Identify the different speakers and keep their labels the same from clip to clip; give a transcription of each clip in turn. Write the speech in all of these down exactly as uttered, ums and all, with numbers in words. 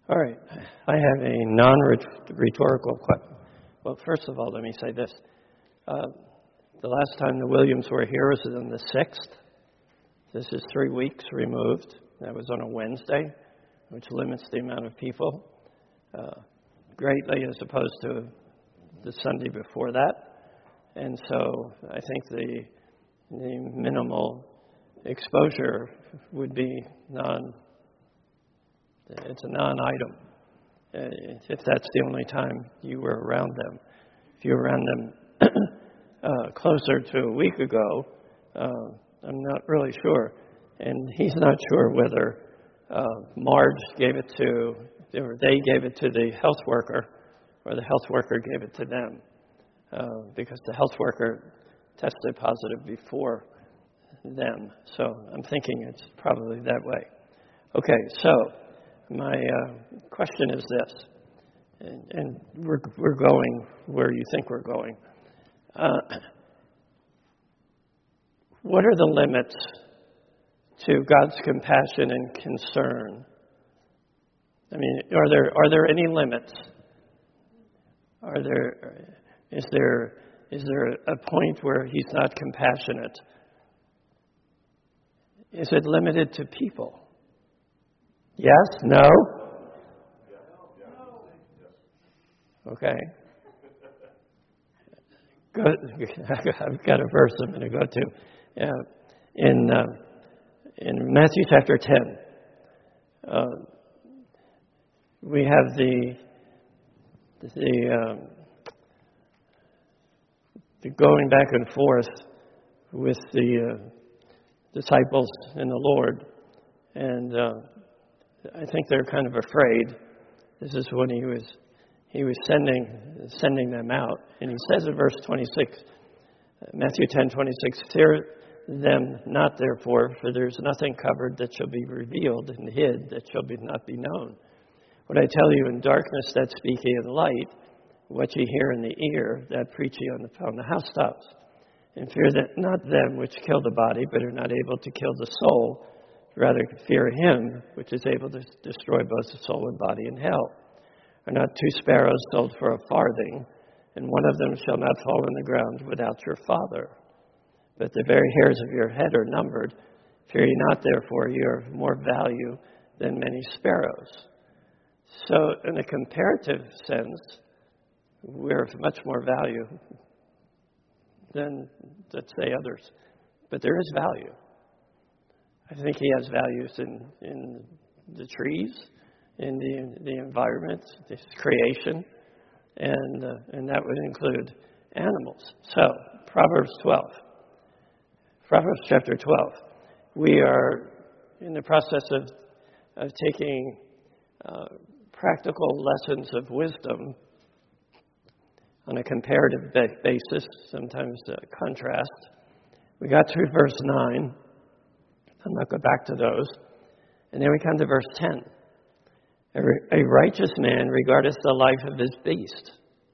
Speaker 1: All right. I have a non-rhetorical question. Well, first of all, let me say this. Uh, the last time the Williams were here was on the sixth. This is three weeks removed. That was on a Wednesday, which limits the amount of people uh, greatly as opposed to the Sunday before that. And so I think the, the minimal exposure would be non, it's a non-item, uh, if that's the only time you were around them. If you were around them uh, closer to a week ago, uh, I'm not really sure. And he's not sure whether uh, Marge gave it to, or they gave it to the health worker, or the health worker gave it to them. Uh, because the health worker tested positive before them. So I'm thinking it's probably that way. Okay, so my uh, question is this, and, and we're, we're going where you think we're going. Uh, what are the limits to God's compassion and concern? I mean, are there are there any limits? Are there is there is there a point where He's not compassionate? Is it limited to people? Yes? No? Okay. Good. I've got a verse I'm going to go to. Yeah. In uh, in Matthew chapter ten, uh, we have the the, um, the going back and forth with the uh, disciples and the Lord, and uh, I think they're kind of afraid. This is when he was he was sending sending them out, and he says in verse twenty-six, Matthew ten twenty-six, "Fear them not, therefore, for there is nothing covered that shall be revealed, and hid that shall be not be known. What I tell you in darkness, that speak ye in light. What ye hear in the ear, that preach ye on the on the housetops. And fear that not them which kill the body, but are not able to kill the soul. Rather fear Him which is able to destroy both the soul and body in hell. Are not two sparrows sold for a farthing, and one of them shall not fall on the ground without your Father. But the very hairs of your head are numbered. Fear ye not, therefore, ye are of more value than many sparrows." So in a comparative sense, we're of much more value than, let's say, others. But there is value. I think He has values in, in the trees, in the the environment, His creation, and uh, and that would include animals. So, Proverbs twelve. Proverbs chapter twelve. We are in the process of, of taking uh, practical lessons of wisdom on a comparative basis, sometimes uh, contrast. We got through verse nine. I'll not go back to those. And then we come to verse ten. A righteous man regardeth the life of his beast,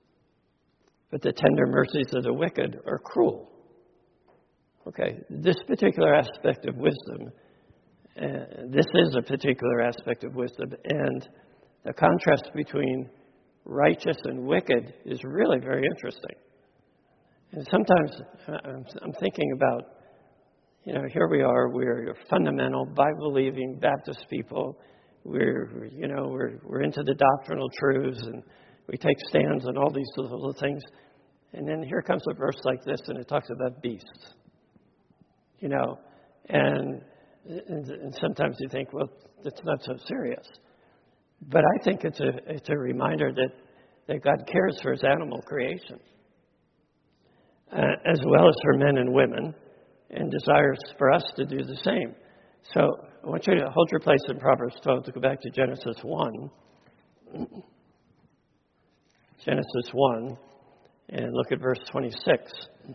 Speaker 1: but the tender mercies of the wicked are cruel. Okay, this particular aspect of wisdom, uh, this is a particular aspect of wisdom, and the contrast between righteous and wicked is really very interesting. And sometimes I'm, I'm thinking about, you know, here we are, we're fundamental, Bible-believing Baptist people. We're, you know, we're we're into the doctrinal truths, and we take stands on all these little things. And then here comes a verse like this, and it talks about beasts. You know, and, and, and sometimes you think, well, it's not so serious. But I think it's a it's a reminder that, that God cares for His animal creation, uh, as well as for men and women, and desires for us to do the same. So I want you to hold your place in Proverbs twelve to go back to Genesis one. Genesis one, and look at verse twenty-six.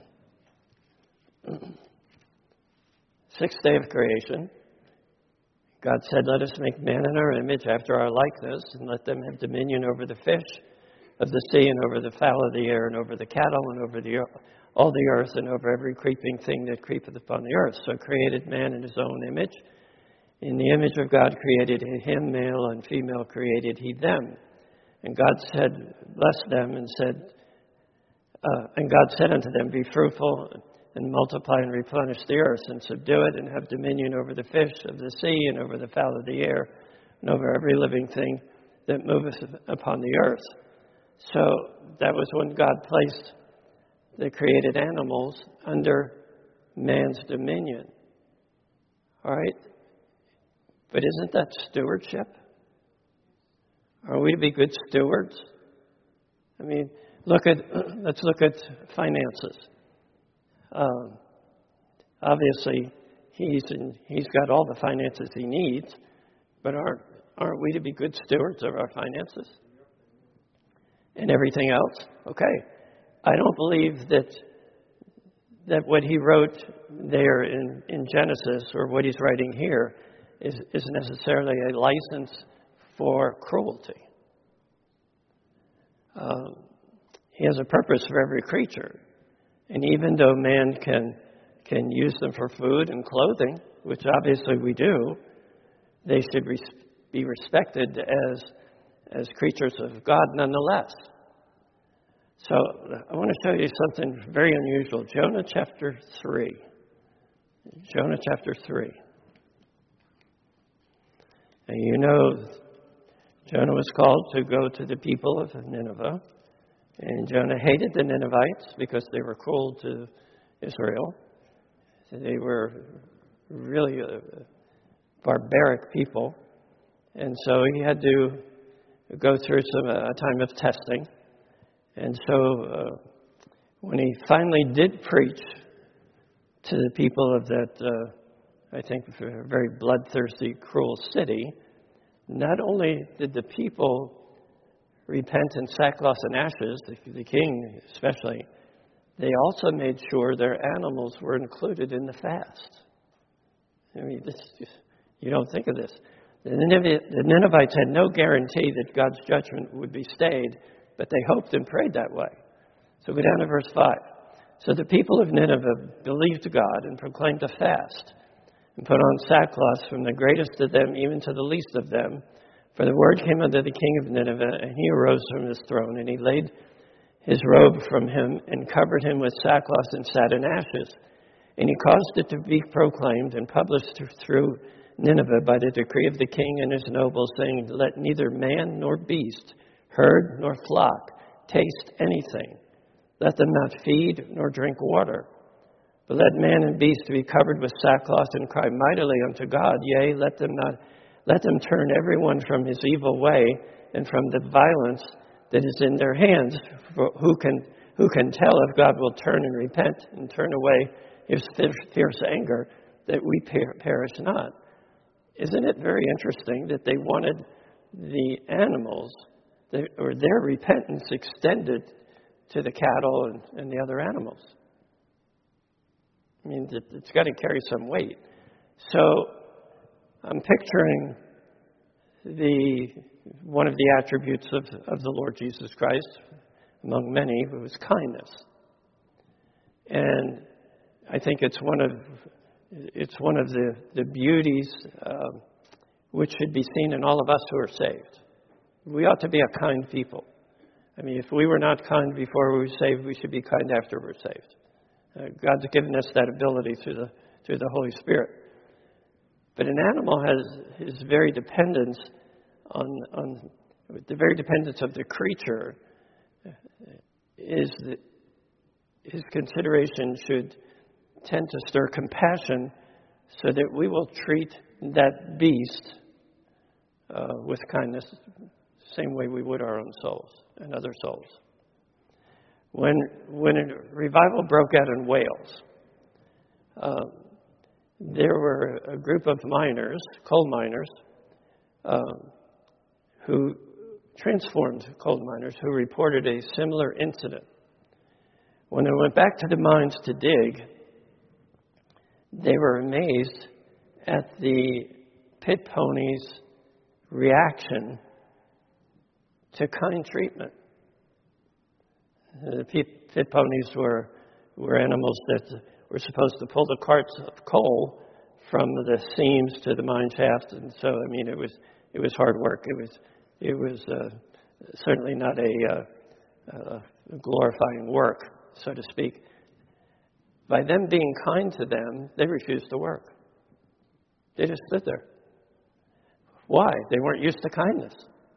Speaker 1: Sixth day of creation. God said, "Let us make man in our image, after our likeness, and let them have dominion over the fish of the sea, and over the fowl of the air, and over the cattle, and over the all the earth, and over every creeping thing that creepeth upon the earth." So created man in His own image. In the image of God created him, male and female created he them. And God said, blessed them and said, uh, and God said unto them, be fruitful and multiply and replenish the earth and subdue it and have dominion over the fish of the sea and over the fowl of the air and over every living thing that moveth upon the earth. So that was when God placed the created animals under man's dominion. All right? But isn't that stewardship? Are we to be good stewards? I mean, look at let's look at finances. Um, obviously, he's in, he's got all the finances he needs, but aren't aren't we to be good stewards of our finances and everything else? Okay, I don't believe that that what he wrote there in, in Genesis or what he's writing here is, is necessarily a license for cruelty. Um, he has a purpose for every creature. And even though man can can use them for food and clothing, which obviously we do, they should res- be respected as as creatures of God nonetheless. So I want to show you something very unusual. Jonah chapter three. Jonah chapter three. And you know, Jonah was called to go to the people of Nineveh. And Jonah hated the Ninevites because they were cruel to Israel. They were really a barbaric people. And so he had to go through some a time of testing. And so uh, when he finally did preach to the people of that, uh, I think, very bloodthirsty, cruel city, not only did the people repent in sackcloth and ashes, the, the king especially, they also made sure their animals were included in the fast. I mean, this, you don't think of this. The, Ninev- the Ninevites had no guarantee that God's judgment would be stayed, but they hoped and prayed that way. So go down to verse five. So the people of Nineveh believed God and proclaimed a fast and put on sackcloth from the greatest of them even to the least of them. For the word came unto the king of Nineveh, and he arose from his throne, and he laid his robe from him and covered him with sackcloth and sat in ashes. And he caused it to be proclaimed and published through Nineveh by the decree of the king and his nobles, saying, let neither man nor beast, herd nor flock, taste anything. Let them not feed nor drink water. But let man and beast be covered with sackcloth and cry mightily unto God. Yea, let them not let them turn everyone from his evil way and from the violence that is in their hands. For who can who can tell if God will turn and repent and turn away his fierce anger, that we per- perish not? Isn't it very interesting that they wanted the animals, or their repentance extended to the cattle and, and the other animals? I mean, it's got to carry some weight. So I'm picturing the one of the attributes of, of the Lord Jesus Christ, among many, was kindness. And I think it's one of it's one of the, the beauties uh, which should be seen in all of us who are saved. We ought to be a kind people. I mean, if we were not kind before we were saved, we should be kind after we're saved. Uh, God's given us that ability through the through the Holy Spirit. But an animal has his very dependence on on the very dependence of the creature is that his consideration should tend to stir compassion, so that we will treat that beast uh, with kindness, same way we would our own souls and other souls. When when a revival broke out in Wales, uh, there were a group of miners, coal miners, uh, who transformed coal miners, who reported a similar incident. When they went back to the mines to dig, they were amazed at the pit ponies' reaction to kind treatment. The pit, pit ponies were, were animals that were supposed to pull the carts of coal from the seams to the mine shaft, and so I mean it was it was hard work. It was it was uh, certainly not a uh, uh, glorifying work, so to speak. By them being kind to them, they refused to work. They just stood there. Why? They weren't used to kindness.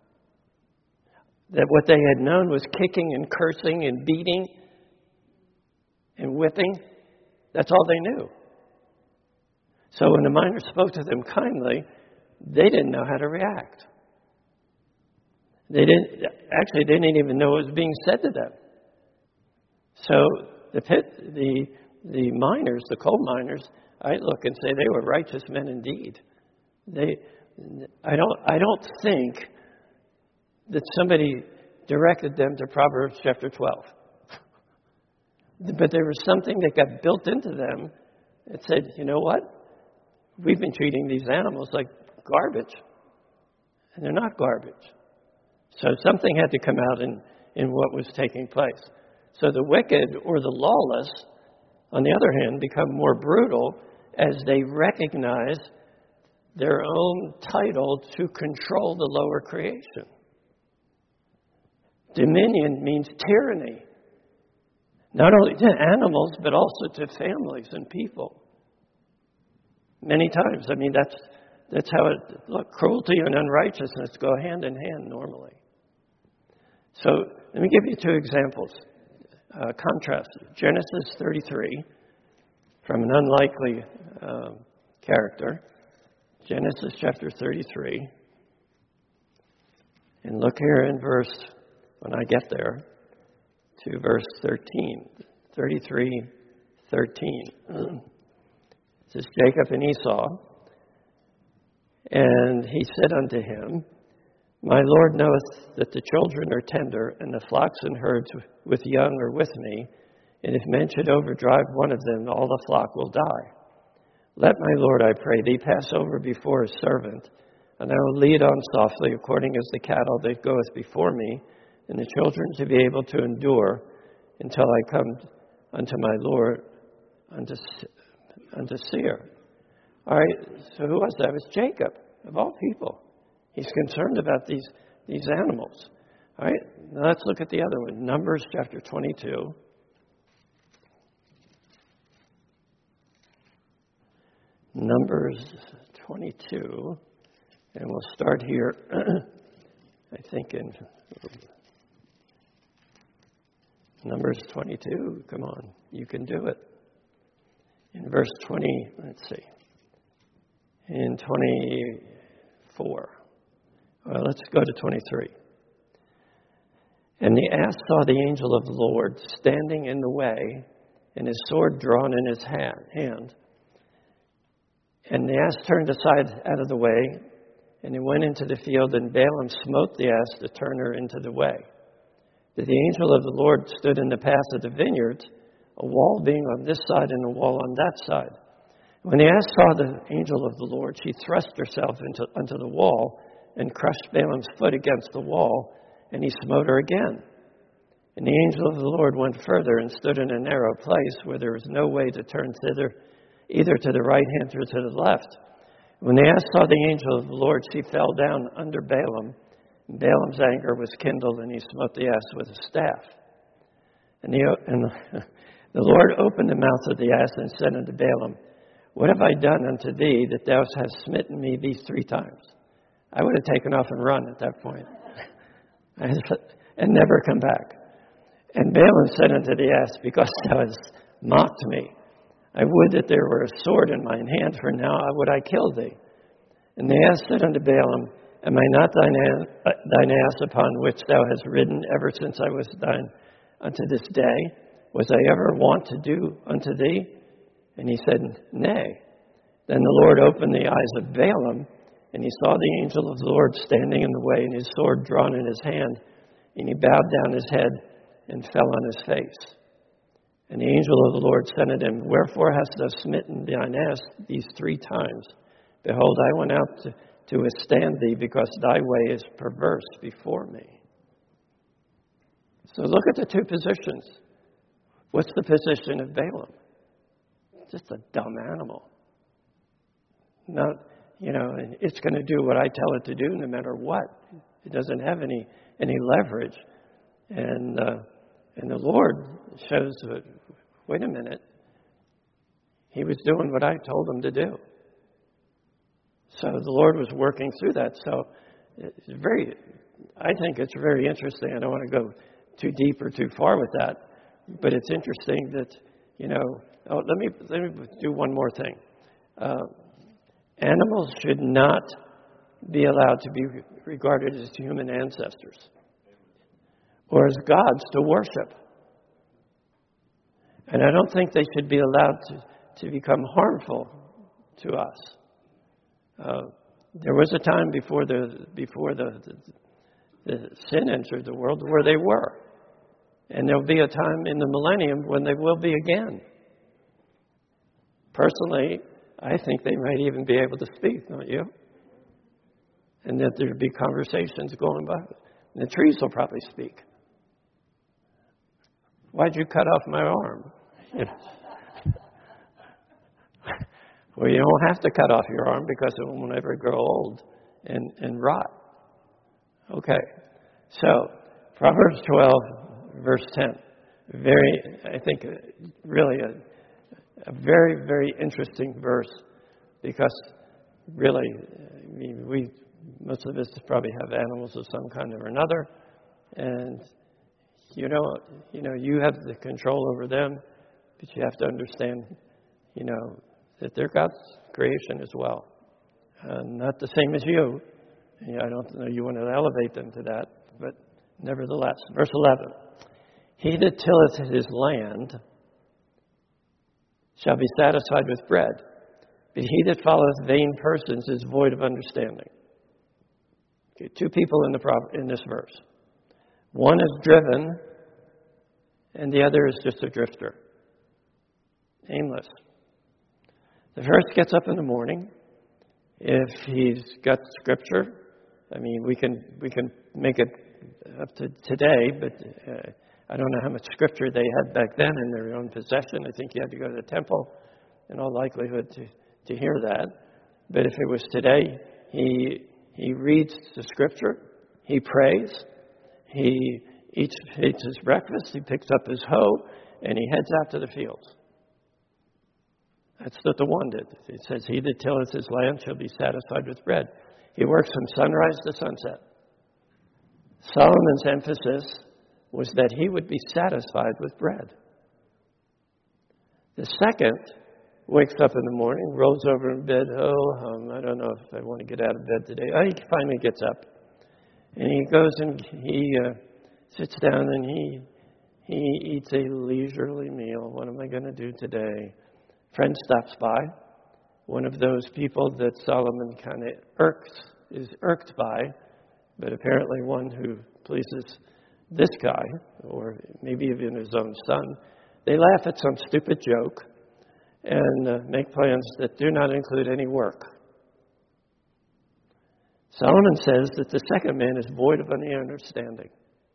Speaker 1: That what they had known was kicking and cursing and beating and whipping. That's all they knew. So when the miners spoke to them kindly, they didn't know how to react. They didn't, actually, they didn't even know what was being said to them. So the pit, the the miners, the coal miners, I look and say they were righteous men indeed. They, I don't, I don't think that somebody directed them to Proverbs chapter twelve. But there was something that got built into them that said, you know what? We've been treating these animals like garbage. And they're not garbage. So something had to come out in, in what was taking place. So the wicked or the lawless, on the other hand, become more brutal as they recognize their own title to control the lower creation. Dominion means tyranny. Not only to animals, but also to families and people. Many times, I mean, that's that's how it, look, cruelty and unrighteousness go hand in hand normally. So let me give you two examples. Uh, contrast. Genesis thirty-three, from an unlikely uh, character. Genesis chapter thirty-three. And look here in verse, when I get there, to verse thirteen. thirty-three, thirteen. This is Jacob and Esau. And he said unto him, My Lord knoweth that the children are tender, and the flocks and herds with young are with me. And if men should overdrive one of them, all the flock will die. Let my Lord, I pray thee, pass over before his servant, and I will lead on softly, according as the cattle that goeth before me, and the children to be able to endure until I come unto my Lord, unto, unto Seir. All right, so who was that? It was Jacob, of all people. He's concerned about these, these animals. All right, now let's look at the other one. Numbers chapter twenty-two. Numbers twenty-two. And we'll start here, I think, in Numbers twenty-two. Come on, you can do it. In verse twenty, let's see. In twenty-four. Well, let's go to twenty-three. And the ass saw the angel of the Lord standing in the way, and his sword drawn in his hand. And the ass turned aside out of the way, and he went into the field, and Balaam smote the ass to turn her into the way. That the angel of the Lord stood in the path of the vineyards, a wall being on this side and a wall on that side. When the ass saw the angel of the Lord, she thrust herself into unto the wall and crushed Balaam's foot against the wall, and he smote her again. And the angel of the Lord went further and stood in a narrow place where there was no way to turn thither, either to the right hand or to the left. When the ass saw the angel of the Lord, she fell down under Balaam, and Balaam's anger was kindled, and he smote the ass with a staff. And the, and the, the Lord opened the mouth of the ass and said unto Balaam, What have I done unto thee that thou hast smitten me these three times? I would have taken off and run at that point and never come back. And Balaam said unto the ass, Because thou hast mocked me, I would that there were a sword in mine hand, for now would I kill thee. And the ass said unto Balaam, Am I not thine, thine ass upon which thou hast ridden ever since I was thine unto this day? Was I ever wont to do unto thee? And he said, Nay. Then the Lord opened the eyes of Balaam, and he saw the angel of the Lord standing in the way, and his sword drawn in his hand. And he bowed down his head and fell on his face. And the angel of the Lord said unto him, Wherefore hast thou smitten thine ass these three times? Behold, I went out to, to withstand thee, because thy way is perverse before me. So look at the two positions. What's the position of Balaam? Just a dumb animal. not, you know, it's going to do what I tell it to do no matter what. It doesn't have any any leverage. And uh, and the Lord shows that, wait a minute, he was doing what I told him to do. So the Lord was working through that. So it's very, I think it's very interesting. I don't want to go too deep or too far with that, but it's interesting that, you know, oh, let me let me do one more thing. Uh, animals should not be allowed to be regarded as human ancestors or as gods to worship. And I don't think they should be allowed to, to become harmful to us. Uh, there was a time before the before the, the, the sin entered the world where they were. And there'll be a time in the millennium when they will be again. Personally, I think they might even be able to speak, don't you? And that there'll be conversations going by. And the trees will probably speak. Why'd you cut off my arm? You know. Well, you don't have to cut off your arm because it will never grow old and, and rot. Okay. So, Proverbs twelve, verse ten. Very, I think, really a, a very, very interesting verse because really, I mean, we, most of us probably have animals of some kind or another. And, you know, you know, you have the control over them, but you have to understand, you know, that they're God's creation as well. Uh, not the same as you. You know, I don't know you want to elevate them to that, but nevertheless. Verse eleven. He that tilleth his land shall be satisfied with bread, but he that followeth vain persons is void of understanding. Okay, two people in, the pro- in this verse. One is driven, and the other is just a drifter. Aimless. The first gets up in the morning. If he's got scripture, I mean, we can we can make it up to today, but uh, I don't know how much scripture they had back then in their own possession. I think you had to go to the temple, in all likelihood, to, to hear that. But if it was today, he he reads the scripture, he prays, he eats, eats his breakfast, he picks up his hoe, and he heads out to the fields. That's what the one did. It says, he that tilleth his land shall be satisfied with bread. He works from sunrise to sunset. Solomon's emphasis was that he would be satisfied with bread. The second wakes up in the morning, rolls over in bed. Oh, um, I don't know if I want to get out of bed today. Oh, he finally gets up. And he goes and he uh, sits down and he, he eats a leisurely meal. What am I going to do today? Friend stops by, one of those people that Solomon kind of irks, is irked by, but apparently one who pleases this guy, or maybe even his own son. They laugh at some stupid joke and uh, make plans that do not include any work. Solomon says that the second man is void of any understanding.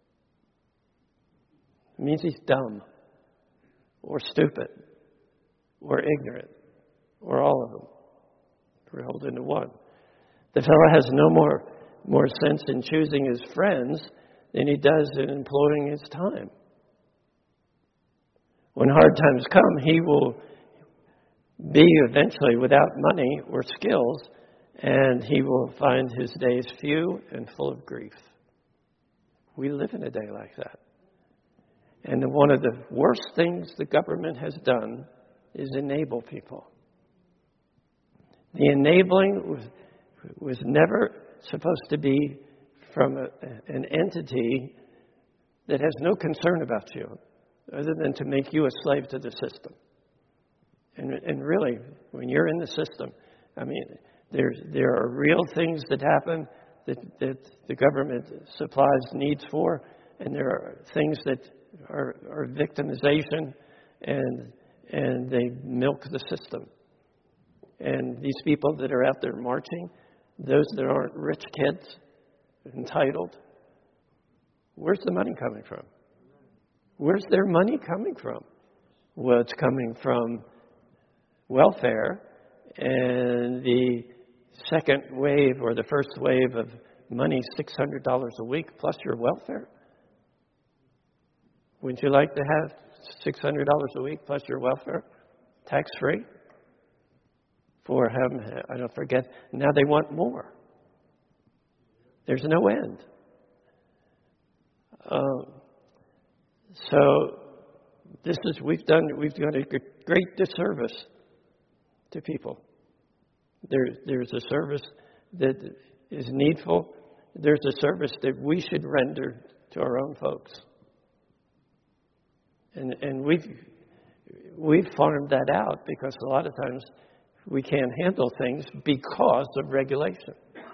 Speaker 1: It means he's dumb or stupid or ignorant, or all of them, rolled into one. The fellow has no more, more sense in choosing his friends than he does in employing his time. When hard times come, he will be eventually without money or skills, and he will find his days few and full of grief. We live in a day like that. And one of the worst things the government has done is enable people. The enabling was, was never supposed to be from a, an entity that has no concern about you other than to make you a slave to the system. And, and really, when you're in the system, I mean, there, there are real things that happen that, that the government supplies needs for, and there are things that are, are victimization and and they milk the system. And these people that are out there marching, those that aren't rich kids, entitled, where's the money coming from? Where's their money coming from? Well, it's coming from welfare and the second wave or the first wave of money, six hundred dollars a week plus your welfare? Wouldn't you like to have six hundred dollars a week plus your welfare, tax-free? For him, I don't forget, now they want more. There's no end. Um, so this is, we've done, we've done a great disservice to people. There, there's a service that is needful. There's a service that we should render to our own folks. And, and we've, we've farmed that out because a lot of times we can't handle things because of regulation.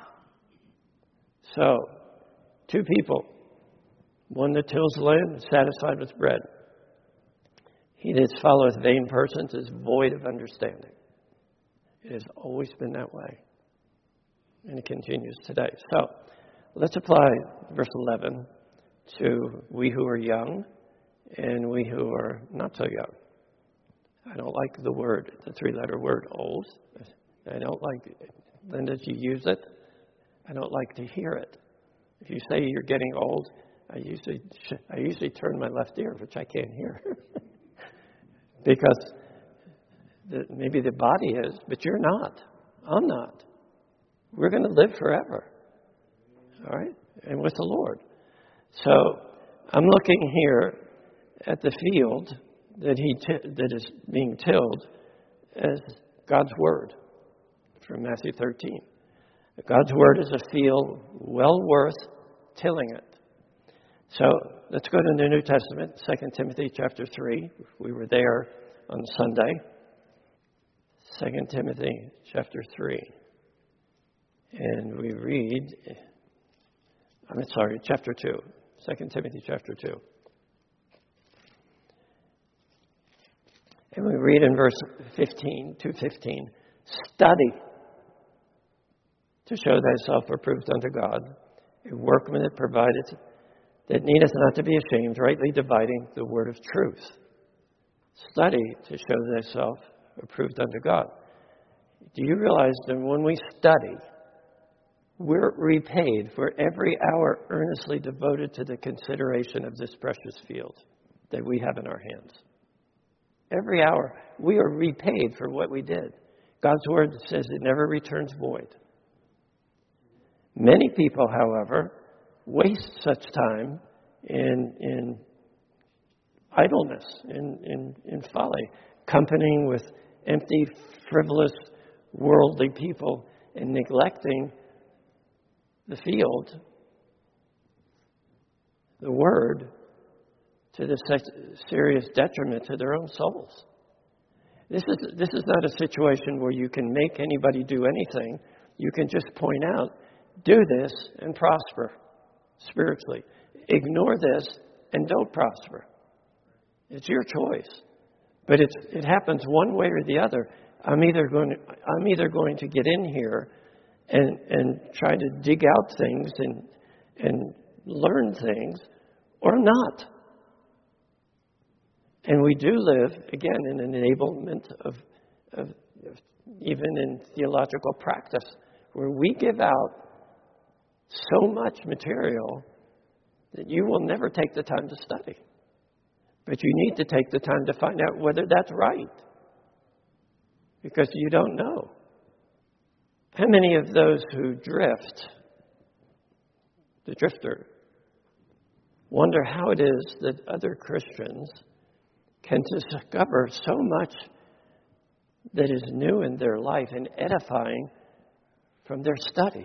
Speaker 1: So, two people. One that tills the land is satisfied with bread. He that followeth vain persons is void of understanding. It has always been that way. And it continues today. So, let's apply verse eleven to we who are young and we who are not so young. I don't like the word, the three-letter word, old. I don't like, Linda, you use it. I don't like to hear it. If you say you're getting old, I usually I usually turn my left ear, which I can't hear. Because the, maybe the body is, but you're not. I'm not. We're going to live forever. All right? And with the Lord. So I'm looking here at the field that he t- that is being tilled as God's Word from Matthew thirteen. God's Word is a field well worth tilling it. So let's go to the New Testament, Second Timothy chapter three. We were there on Sunday. Second Timothy chapter three. And we read, I'm sorry, chapter two. Second Timothy chapter two. And we read in verse fifteen, two fifteen, study to show thyself approved unto God, a workman that provideth, that needeth not to be ashamed, rightly dividing the word of truth. Study to show thyself approved unto God. Do you realize that when we study, we're repaid for every hour earnestly devoted to the consideration of this precious field that we have in our hands? Every hour, we are repaid for what we did. God's Word says it never returns void. Many people, however, waste such time in, in idleness, in, in, in folly, accompanying with empty, frivolous, worldly people and neglecting the field, the Word, to this serious detriment to their own souls. This is this is not a situation where you can make anybody do anything. You can just point out, do this and prosper spiritually. Ignore this and don't prosper. It's your choice. But it's it happens one way or the other. I'm either going to, I'm either going to get in here and and try to dig out things and and learn things, or not. And we do live, again, in an enablement of, of, of even in theological practice, where we give out so much material that you will never take the time to study. But you need to take the time to find out whether that's right, because you don't know. How many of those who drift, the drifter, wonder how it is that other Christians can discover so much that is new in their life and edifying from their study?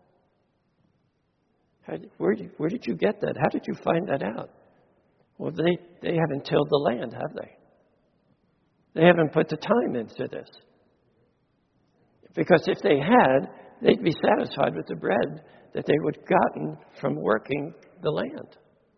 Speaker 1: How, where, where did you get that? How did you find that out? Well, they, they haven't tilled the land, have they? They haven't put the time into this. Because if they had, they'd be satisfied with the bread that they would have gotten from working the land.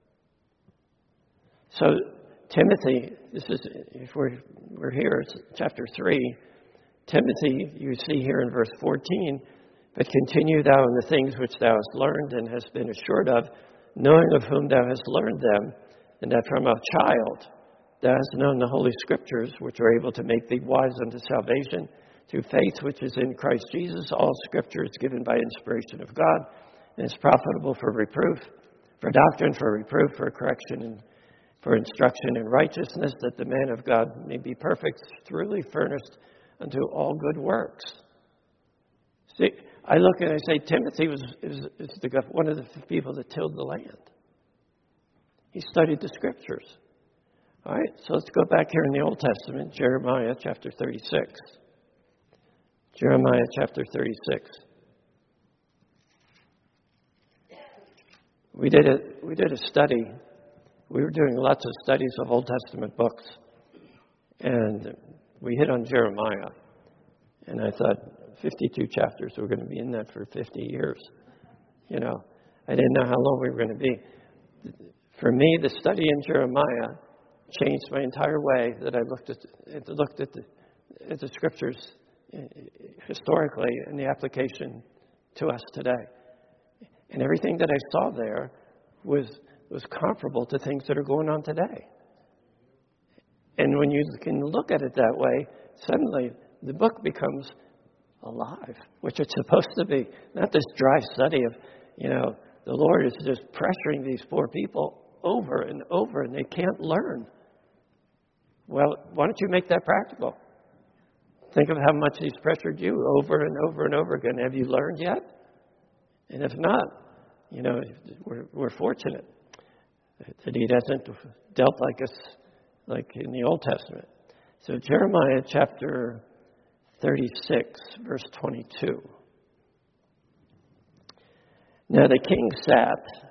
Speaker 1: So, Timothy, this is, if we're, we're here, it's chapter three. Timothy, you see here in verse fourteen, but continue thou in the things which thou hast learned and hast been assured of, knowing of whom thou hast learned them, and that from a child thou hast known the Holy Scriptures, which are able to make thee wise unto salvation through faith which is in Christ Jesus. All Scripture is given by inspiration of God, and is profitable for reproof, for doctrine, for reproof, for correction, and for instruction in righteousness, that the man of God may be perfect, thoroughly furnished unto all good works. See, I look and I say Timothy was is, is the, one of the people that tilled the land. He studied the Scriptures. All right, so let's go back here in the Old Testament, Jeremiah chapter thirty-six. Jeremiah chapter thirty-six. We did a we did a study. We were doing lots of studies of Old Testament books, and we hit on Jeremiah. And I thought, fifty-two chapters. We're going to be in that for fifty years. You know, I didn't know how long we were going to be. For me, the study in Jeremiah changed my entire way that I looked at looked at the, at the Scriptures historically and the application to us today. And everything that I saw there was was comparable to things that are going on today. And when you can look at it that way, suddenly the book becomes alive, which it's supposed to be. Not this dry study of, you know, the Lord is just pressuring these poor people over and over, and they can't learn. Well, why don't you make that practical? Think of how much He's pressured you over and over and over again. Have you learned yet? And if not, you know, we're, we're fortunate that He hasn't dealt like us, like in the Old Testament. So Jeremiah chapter thirty-six, verse twenty-two. Now the king sat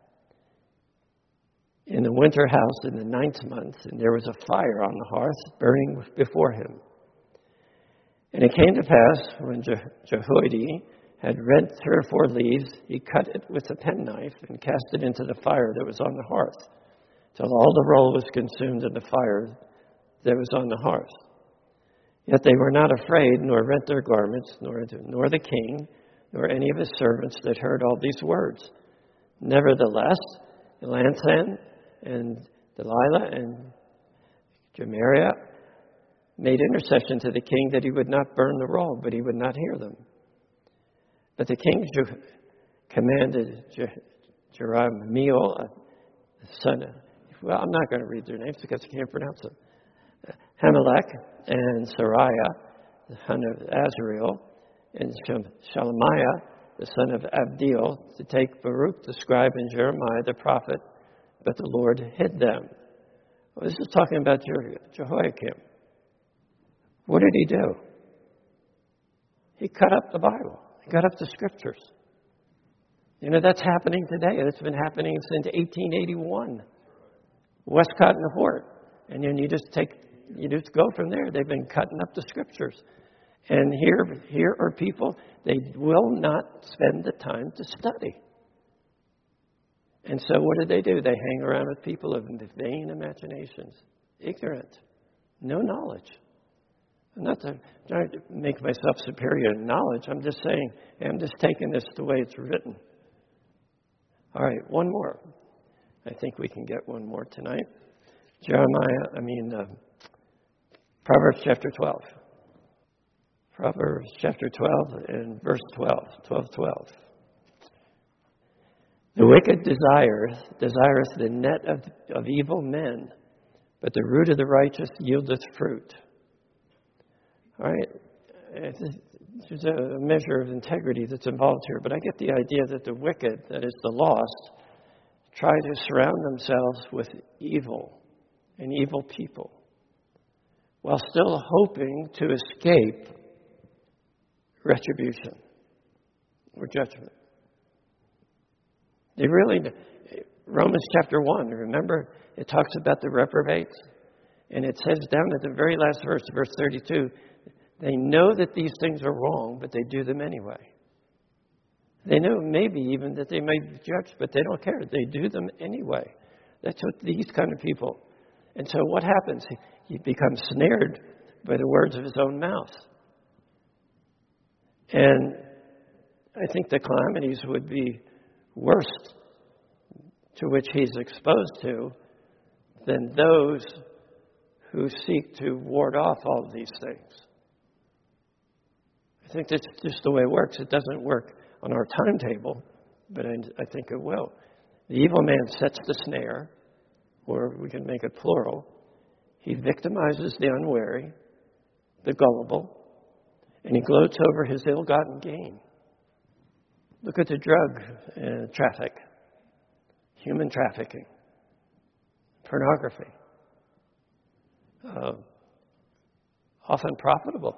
Speaker 1: in the winter house in the ninth month, and there was a fire on the hearth burning before him. And it came to pass, when Je- Jehoiada had rent three or four leaves, he cut it with a penknife and cast it into the fire that was on the hearth, till all the roll was consumed in the fire that was on the hearth. Yet they were not afraid, nor rent their garments, nor, nor the king, nor any of his servants that heard all these words. Nevertheless, Elanthan and Delilah and Gemariah made intercession to the king that he would not burn the roll, but he would not hear them. But the king ju- commanded Je- Jerahmeel, the son of, well, I'm not going to read their names because I can't pronounce them, Hamelech and Sariah, the son of Azrael, and Shelemiah, the son of Abdiel, to take Baruch the scribe and Jeremiah the prophet, but the Lord hid them. Well, this is talking about Je- Jehoiakim. What did he do? He cut up the Bible. He cut up the Scriptures. You know, that's happening today. It's been happening since eighteen eighty-one. Westcott and Hort. And then you just take, you just go from there. They've been cutting up the Scriptures. And here, here are people, they will not spend the time to study. And so what do they do? They hang around with people of vain imaginations, ignorant, no knowledge. I'm not trying to make myself superior in knowledge. I'm just saying, I'm just taking this the way it's written. All right, one more. I think we can get one more tonight. Jeremiah, I mean, uh, Proverbs chapter twelve. Proverbs chapter twelve and verse twelve, twelve, twelve. The wicked desireth, desireth the net of, of evil men, but the root of the righteous yieldeth fruit. All right, there's a measure of integrity that's involved here, but I get the idea that the wicked, that is the lost, try to surround themselves with evil and evil people while still hoping to escape retribution or judgment. They really, Romans chapter one, remember, it talks about the reprobates, and it says down at the very last verse, verse thirty-two, they know that these things are wrong, but they do them anyway. They know maybe even that they may be judged, but they don't care. They do them anyway. That's what these kind of people. And so what happens? He, he becomes snared by the words of his own mouth. And I think the calamities would be worse to which he's exposed to than those who seek to ward off all of these things. I think that's just the way it works. It doesn't work on our timetable, but I, I think it will. The evil man sets the snare, or we can make it plural. He victimizes the unwary, the gullible, and he gloats over his ill-gotten gain. Look at the drug uh, traffic, human trafficking, pornography, uh, often profitable.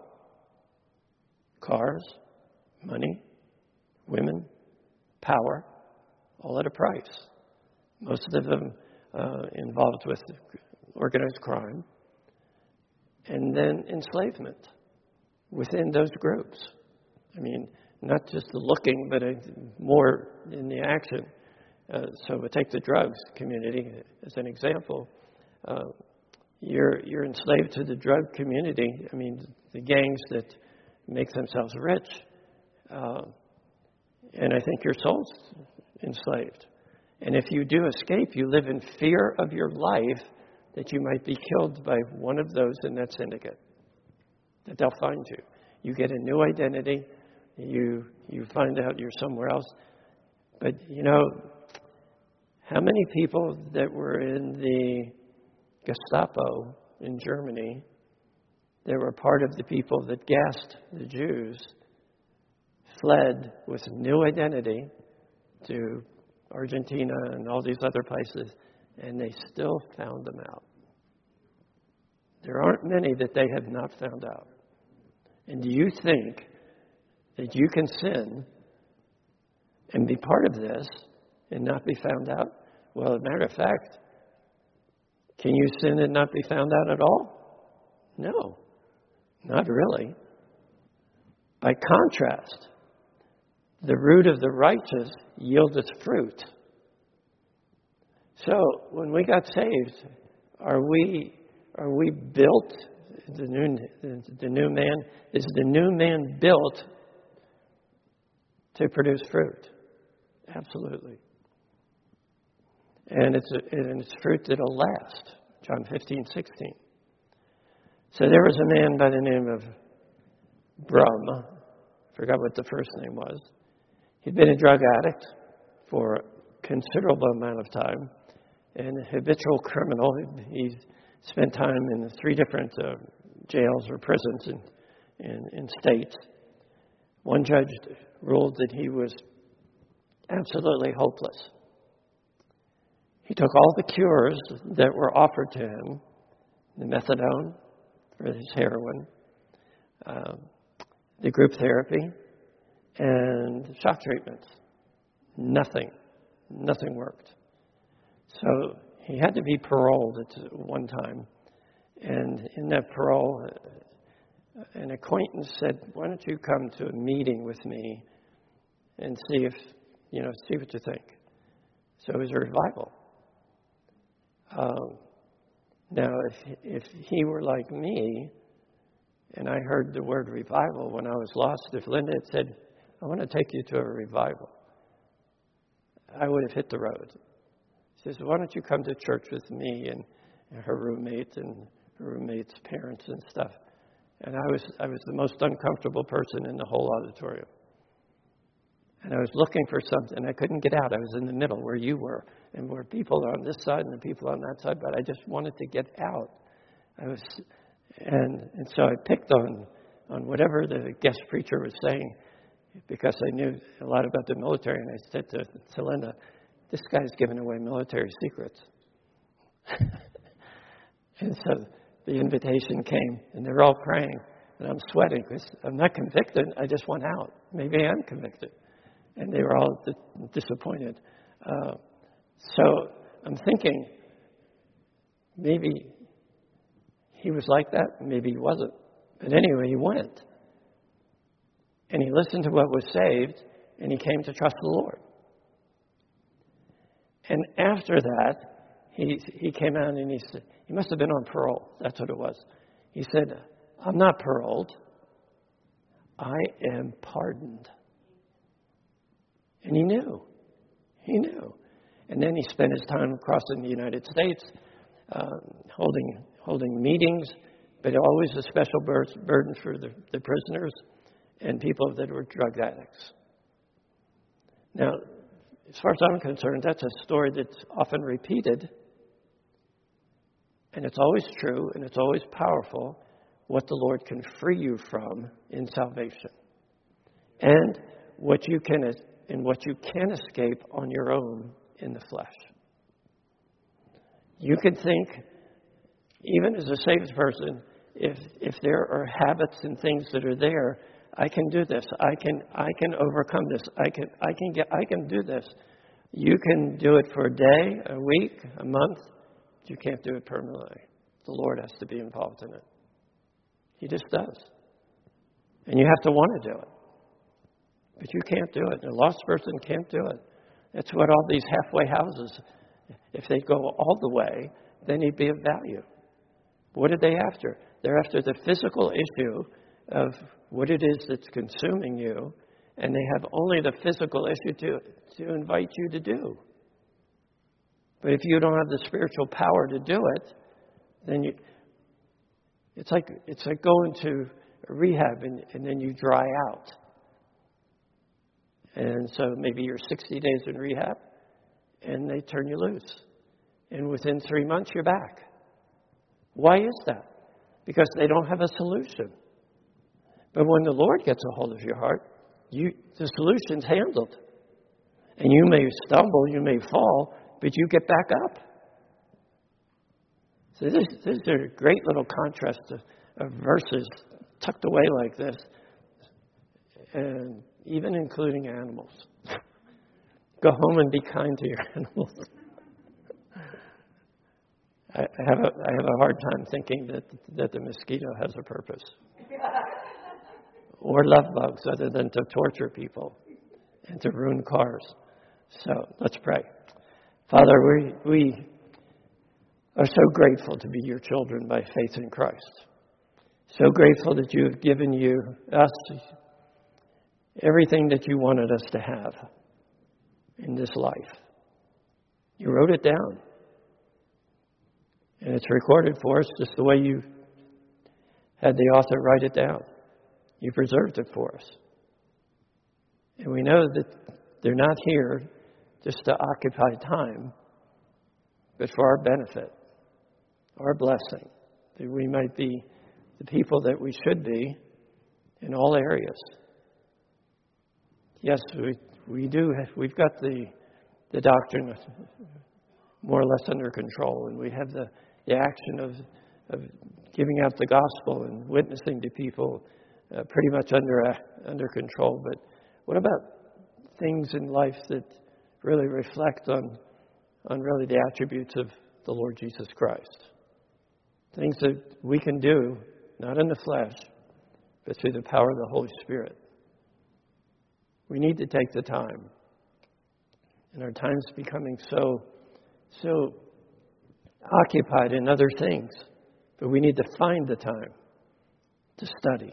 Speaker 1: Cars, money, women, power, all at a price. Most of them uh, involved with organized crime. And then enslavement within those groups. I mean, not just the looking, but more in the action. Uh, so we take the drugs community as an example. Uh, you're you're enslaved to the drug community. I mean, the gangs that make themselves rich. Uh, and I think your soul's enslaved. And if you do escape, you live in fear of your life that you might be killed by one of those in that syndicate, that they'll find you. You get a new identity. You you find out you're somewhere else. But, you know, how many people that were in the Gestapo in Germany, they were part of the people that gassed the Jews, fled with new identity to Argentina and all these other places, and they still found them out. There aren't many that they have not found out. And do you think that you can sin and be part of this and not be found out? Well, as a matter of fact, can you sin and not be found out at all? No, not really. By contrast, the root of the righteous yieldeth fruit. So when we got saved, are we are we built? The new the, the new man is the new man built to produce fruit? Absolutely. And it's a, and it's fruit that'll last. John fifteen, sixteen. So there was a man by the name of Brum. I forgot what the first name was. He'd been a drug addict for a considerable amount of time, and a habitual criminal. He spent time in three different uh, jails or prisons in, in, in states. One judge ruled that he was absolutely hopeless. He took all the cures that were offered to him, the methadone for his heroin, uh, the group therapy, and shock treatments. Nothing. Nothing worked. So he had to be paroled at one time. And in that parole, an acquaintance said, why don't you come to a meeting with me and see if, you know, see what you think. So it was a revival. Um, now, if, if he were like me, and I heard the word revival when I was lost, if Linda had said, I want to take you to a revival, I would have hit the road. She says, why don't you come to church with me and, and her roommate and her roommate's parents and stuff. And I was I was the most uncomfortable person in the whole auditorium. And I was looking for something. I couldn't get out. I was in the middle where you were. And where people on this side and the people on that side. But I just wanted to get out. I was, and and so I picked on, on whatever the guest preacher was saying. Because I knew a lot about the military. And I said to, to Linda, this guy's giving away military secrets. And so the invitation came. And they're all praying. And I'm sweating because I'm not convicted. I just want out. Maybe I am convicted. And they were all d- disappointed. Uh, so I'm thinking, maybe he was like that, maybe he wasn't. But anyway, he went. And he listened to what was saved, and he came to trust the Lord. And after that, he he came out and he said, he must have been on parole. That's what it was. He said, I'm not paroled. I am pardoned. And he knew. He knew. And then he spent his time across in the United States, uh, holding holding meetings, but always a special burden for the, the prisoners. and people that were drug addicts. Now, as far as I'm concerned, that's a story that's often repeated, and it's always true, and it's always powerful what the Lord can free you from in salvation, and what you can and what you can escape on your own in the flesh. You can think, even as a saved person, if if there are habits and things that are there, I can do this. I can I can overcome this. I can I can get I can do this. You can do it for a day, a week, a month. You can't do it permanently. The Lord has to be involved in it. He just does. And you have to want to do it. But you can't do it. A lost person can't do it. That's what all these halfway houses, if they go all the way, then he'd be of value. What are they after? They're after the physical issue of what it is that's consuming you, and they have only the physical issue to, to invite you to do. But if you don't have the spiritual power to do it, then you, it's like it's like going to rehab and, and then you dry out. And so maybe you're sixty days in rehab, and they turn you loose. And within three months, you're back. Why is that? Because they don't have a solution. But when the Lord gets a hold of your heart, you, the solution's handled. And you may stumble, you may fall, but you get back up. So this, these are great little contrasts of, of verses tucked away like this, and even including animals. Go home and be kind to your animals. I have a, I have a hard time thinking that, that the mosquito has a purpose. Or love bugs other than to torture people and to ruin cars. So let's pray. Father, we, we are so grateful to be your children by faith in Christ. So grateful that you have given you, us, everything that you wanted us to have in this life. You wrote it down. And it's recorded for us just the way you had the author write it down. You preserved it for us. And we know that they're not here just to occupy time, but for our benefit, our blessing, that we might be the people that we should be in all areas. Yes, we we do. Have, we've got the the doctrine more or less under control, and we have the, the action of of giving out the gospel and witnessing to people uh, pretty much under uh, under control. But what about things in life that really reflect on on really the attributes of the Lord Jesus Christ? Things that we can do, not in the flesh, but through the power of the Holy Spirit. We need to take the time. And our time's becoming so, so occupied in other things. But we need to find the time to study.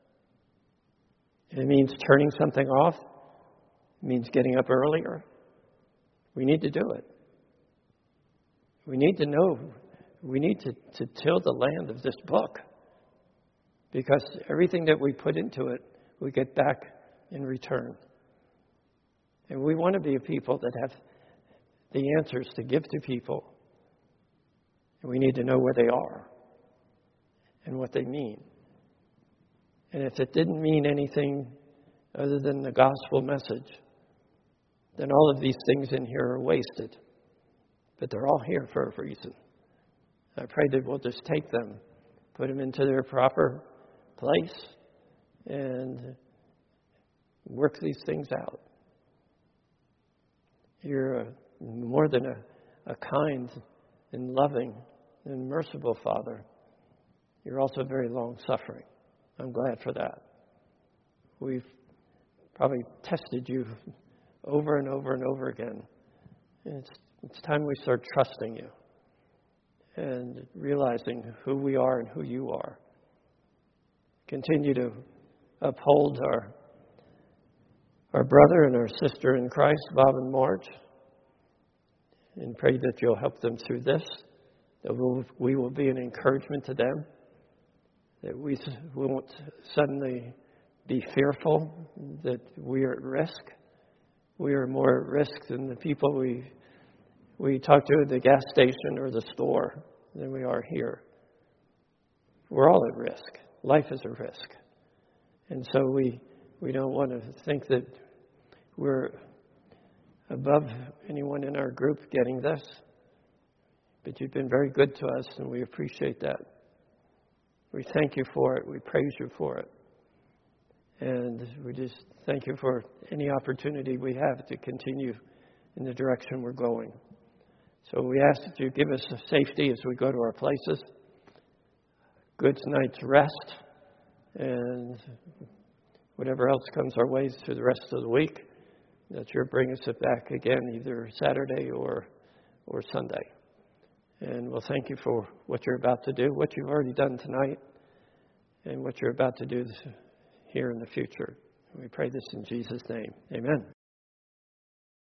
Speaker 1: It means turning something off. It means getting up earlier. We need to do it. We need to know. We need to, to till the land of this book. Because everything that we put into it, we get back in return. And we want to be a people that have the answers to give to people. And we need to know where they are and what they mean. And if it didn't mean anything other than the gospel message, then all of these things in here are wasted. But they're all here for a reason. I pray that we'll just take them, put them into their proper place, and work these things out. You're a, more than a, a kind and loving and merciful Father. You're also very long-suffering. I'm glad for that. We've probably tested you over and over and over again. And it's, it's time we start trusting you and realizing who we are and who you are. Continue to uphold our our brother and our sister in Christ, Bob and Marge, and pray that you'll help them through this, that we'll, we will be an encouragement to them, that we won't suddenly be fearful that we are at risk. We are more at risk than the people we we talk to at the gas station or the store than we are here. We're all at risk. Life is a risk. And so we, we don't want to think that we're above anyone in our group getting this. But you've been very good to us, and we appreciate that. We thank you for it. We praise you for it. And we just thank you for any opportunity we have to continue in the direction we're going. So we ask that you give us safety as we go to our places, good night's rest, and whatever else comes our way through the rest of the week, that you'll bring us back again either Saturday or or Sunday. And we'll thank you for what you're about to do, what you've already done tonight, and what you're about to do here in the future. We pray this in Jesus' name. Amen.